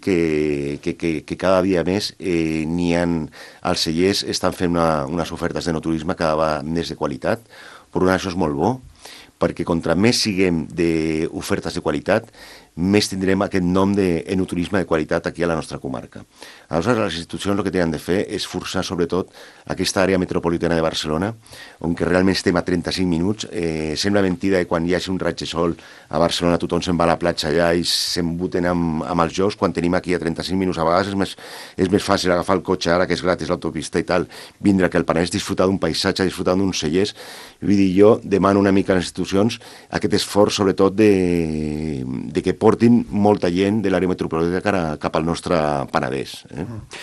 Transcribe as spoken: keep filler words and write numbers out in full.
que, que, que, que cada dia més eh, n'hi ha, els cellers estan fent una, unes ofertes d'enoturisme cada vegada més de qualitat, per una això és molt bo, perquè contra més siguem d'ofertes de qualitat, més tindrem aquest nom d'enoturisme de qualitat aquí a la nostra comarca. Aleshores, les institucions el que tenen de fer és forçar, sobretot, aquesta àrea metropolitana de Barcelona, on que realment estem a trenta-cinc minuts. Eh, sembla mentida que quan hi hagi un raig de sol a Barcelona tothom se'n va a la platja allà i s'embuten amb, amb els jocs, quan tenim aquí a trenta-cinc minuts. A vegades és més, és més fàcil agafar el cotxe ara, que és gratis l'autopista i tal, vindre aquí al Penedès, disfrutar d'un paisatge, disfrutar d'uns cellers. Vull dir, jo demano una mica a les institucions aquest esforç, sobretot, de, de que portin molta gent de l'àrea metropolitana cap al nostre Penedès. Eh?